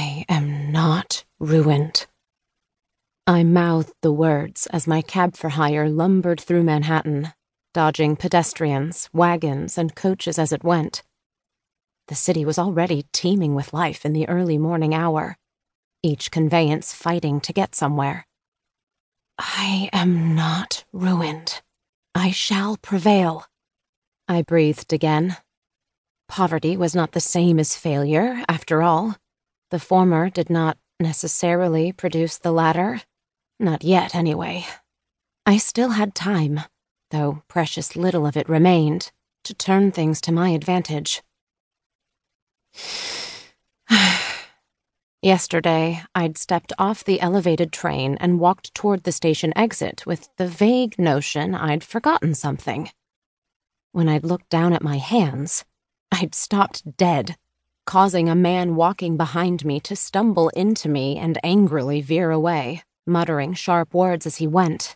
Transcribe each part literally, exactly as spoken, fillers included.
I am not ruined. I mouthed the words as my cab for hire lumbered through Manhattan, dodging pedestrians, wagons, and coaches as it went. The city was already teeming with life in the early morning hour, each conveyance fighting to get somewhere. I am not ruined. I shall prevail. I breathed again. Poverty was not the same as failure, after all. The former did not necessarily produce the latter. Not yet, anyway. I still had time, though precious little of it remained, to turn things to my advantage. Yesterday, I'd stepped off the elevated train and walked toward the station exit with the vague notion I'd forgotten something. When I'd looked down at my hands, I'd stopped dead, causing a man walking behind me to stumble into me and angrily veer away, muttering sharp words as he went.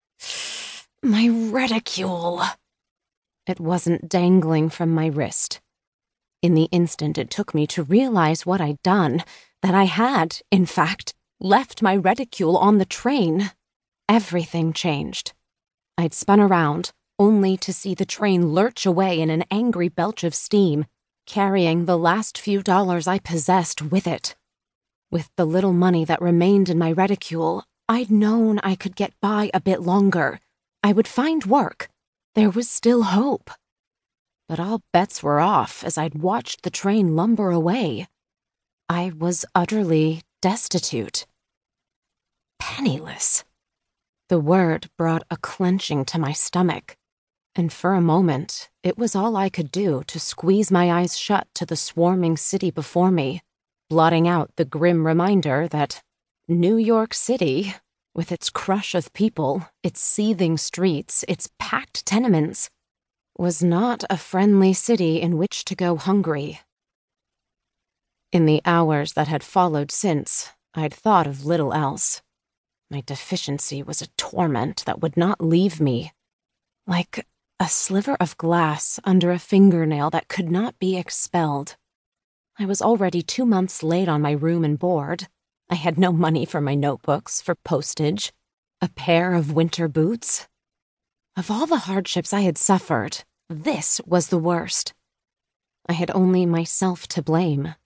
My reticule! It wasn't dangling from my wrist. In the instant it took me to realize what I'd done, that I had, in fact, left my reticule on the train, everything changed. I'd spun around, only to see the train lurch away in an angry belch of steam, carrying the last few dollars I possessed with it. With the little money that remained in my reticule, I'd known I could get by a bit longer. I would find work. There was still hope. But all bets were off as I'd watched the train lumber away. I was utterly destitute. Penniless. The word brought a clenching to my stomach, and for a moment it was all I could do to squeeze my eyes shut to the swarming city before me, blotting out the grim reminder that New York City, with its crush of people, its seething streets, its packed tenements, was not a friendly city in which to go hungry. In the hours that had followed since, I'd thought of little else. My deficiency was a torment that would not leave me, like a sliver of glass under a fingernail that could not be expelled. I was already two months late on my room and board. I had no money for my notebooks, for postage, a pair of winter boots. Of all the hardships I had suffered, this was the worst. I had only myself to blame.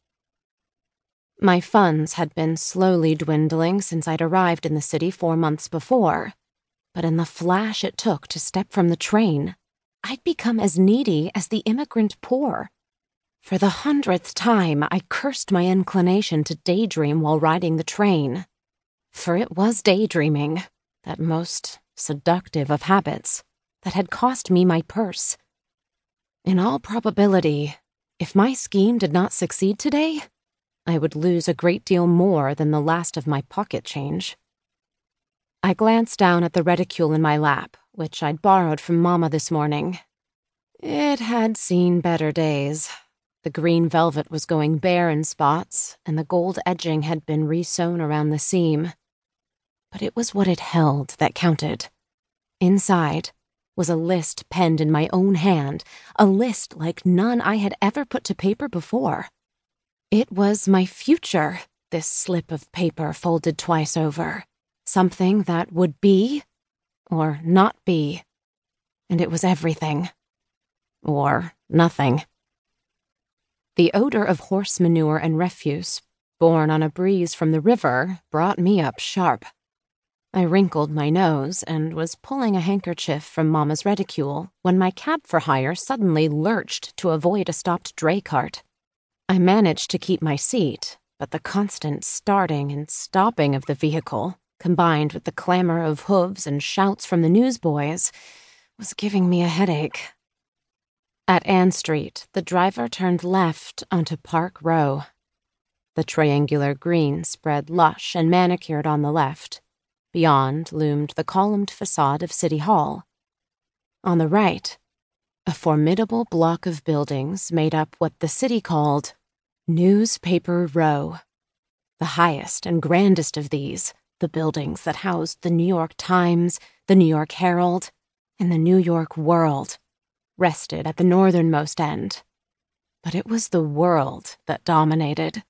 My funds had been slowly dwindling since I'd arrived in the city four months before, but in the flash it took to step from the train, I'd become as needy as the immigrant poor. For the hundredth time, I cursed my inclination to daydream while riding the train. For it was daydreaming, that most seductive of habits, that had cost me my purse. In all probability, if my scheme did not succeed today, I would lose a great deal more than the last of my pocket change. I glanced down at the reticule in my lap, which I'd borrowed from Mama this morning. It had seen better days. The green velvet was going bare in spots, and the gold edging had been re-sewn around the seam. But it was what it held that counted. Inside was a list penned in my own hand, a list like none I had ever put to paper before. It was my future, this slip of paper folded twice over. Something that would be, or not be. And it was everything. Or nothing. The odor of horse manure and refuse, borne on a breeze from the river, brought me up sharp. I wrinkled my nose and was pulling a handkerchief from Mama's reticule when my cab for hire suddenly lurched to avoid a stopped dray cart. I managed to keep my seat, but the constant starting and stopping of the vehicle, combined with the clamor of hooves and shouts from the newsboys, was giving me a headache. At Ann Street, the driver turned left onto Park Row. The triangular green spread lush and manicured on the left. Beyond loomed the columned facade of City Hall. On the right, a formidable block of buildings made up what the city called Newspaper Row. The highest and grandest of these, the buildings that housed the New York Times, the New York Herald, and the New York World, rested at the northernmost end. But it was the world that dominated.